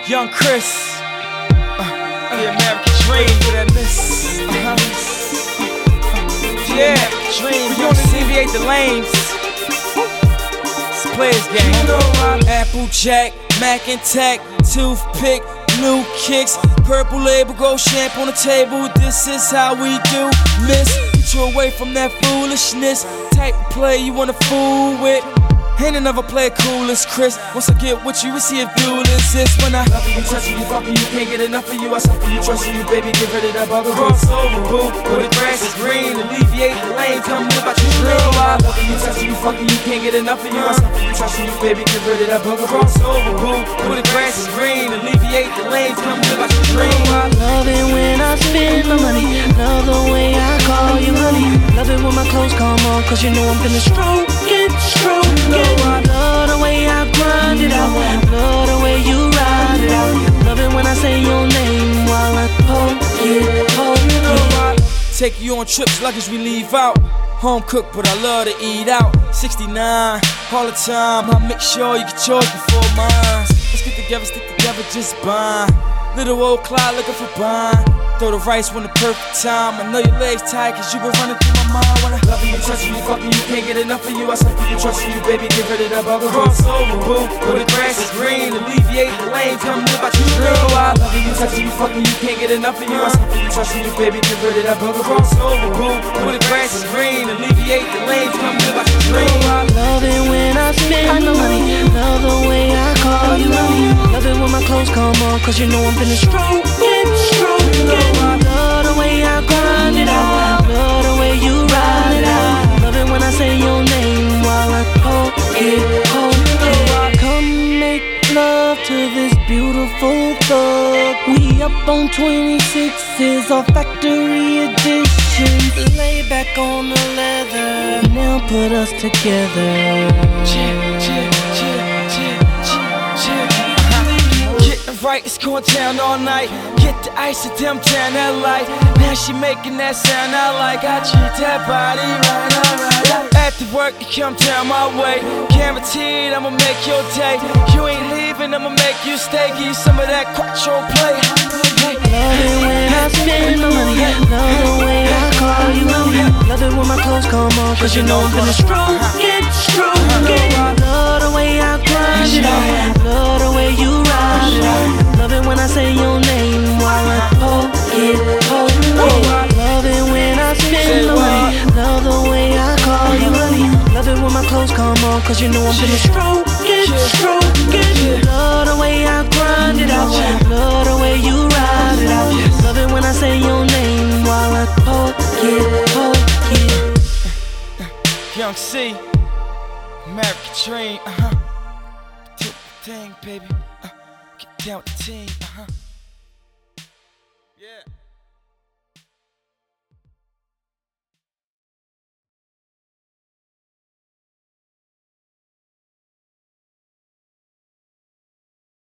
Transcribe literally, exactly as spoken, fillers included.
Young Chris, uh, the American Dream, for that miss. Uh-huh. Yeah, Dream, we gonna alleviate the lanes. It's a players game. Applejack, Mac and Tack, toothpick, new kicks, purple label, gold shampoo on the table. This is how we do, miss. Get you away from that foolishness. Type of play you wanna fool with. Ain't another player cool as Chris. Once I get with you, we see if you exist. When I love you, touch you, fuck you, can't get enough of you. I suffer you, trust you, baby, get rid of that bugger. Cross over, boo, where the grass is green. Alleviate the lane, tell me about your dream. I love you, touch you, fuck you, can't get enough of you. I suffer you, trust you, baby, get rid of that bugger. Cross over, boo, where the grass is green. Alleviate the lane, tell me about your dream. I love it when I spend my money. Love the way I call you honey. Love it when my clothes come on, cause you know I'm gonna stroke it, stroke it. I love the way I grind it out. Love the way you ride it out. Love it when I say your name while I poke it, poke it. Take you on trips like as we leave out. Home cooked, but I love to eat out. sixty-nine, all the time. I make sure you get yours before mine. Let's get together, stick together, just bind. Little old Clyde looking for bond. Throw the rice when the perfect time. I know your legs tight, cause you been running through my mind. When I love you, touch you, fucking you, can't get enough of you. I suffer you, trust you, baby, get rid of that bugger. Cross over, boo, where the grass is green. Alleviate the lane, tell me about your dream. I love you, touch you, fucking you, can't get enough of you. I suffer you, trust you, baby, get rid of that bugger. Cross over, boo, where the grass is green. Alleviate the lane, tell me about your dream. I love it when I spend my money. Love the way I call you honey. Love it when my clothes come on, cause you know I'm finna stroke it, stroke it. I love the way I grind it out. Love the way you ride it out. Love it when I say your name while I poke it, poke it. Come make love to this beautiful thug. We up on twenty-sixes, our factory edition. Lay back on the leather, now put us together. Chill, chill, chill, chill, chill, chill. Getting right, it's going down all night. Get the ice at them down that light. Now she making that sound I like. I treat that body right, alright. After work, you come down my way. Guaranteed, I'ma make your day. You ain't leaving, I'ma make you stay. Give you some of that quattro play. Love it when I spend my money. Love the way I call you honey. Love it when my clothes come on, cause you know I'm gonna stroke it, stroke it. Love the way I grind it out. Love the way you ride it out. Love it when I say your name while I poke it, poke it. Love it when I spend my money. Love the way I call you honey. Love it when my clothes come on, cause you know I'm gonna stroke it, stroke it. Love the way I grind it out. Love the way you ride it out. Love it when I say your name while I poke it, poke it. Young C, American Dream, uh-huh. Do the thing, baby. Uh, get down with the team, uh-huh.